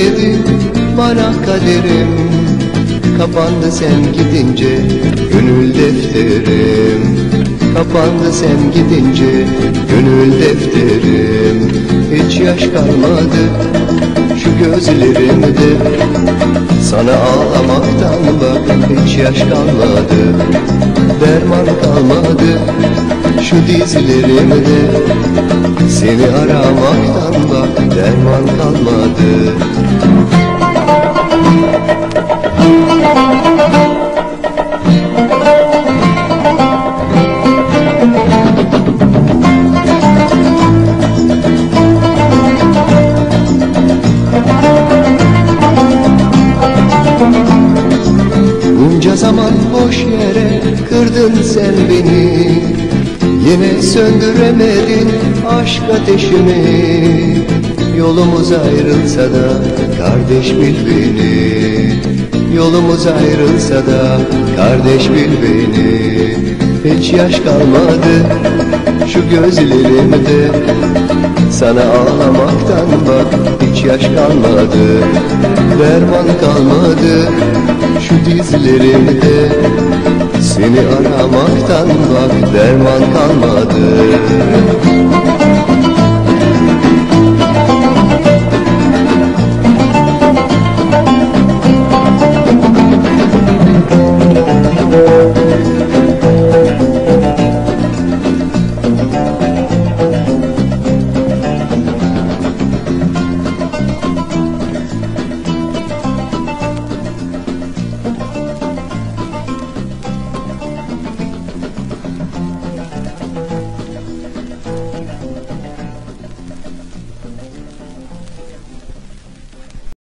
söyledin bana kaderim. Kapandı sen gidince gönül defterim. Kapandı sen gidince gönül defterim. Hiç yaş kalmadı şu gözlerimde, sana ağlamaktan bak hiç yaş kalmadı. Derman kalmadı şu dizlerimde, seni aramaktan bak derman kalmadı. Bunca zaman boş yere kırdın sen beni, yine söndüremedin aşk ateşimi. Yolumuz ayrılsa da kardeş bil beni, yolumuz ayrılsa da kardeş bil beni. Hiç yaş kalmadı şu gözlerimde, sana ağlamaktan bak hiç yaş kalmadı. Derman kalmadı şu dizlerimde, seni aramaktan bak derman kalmadı.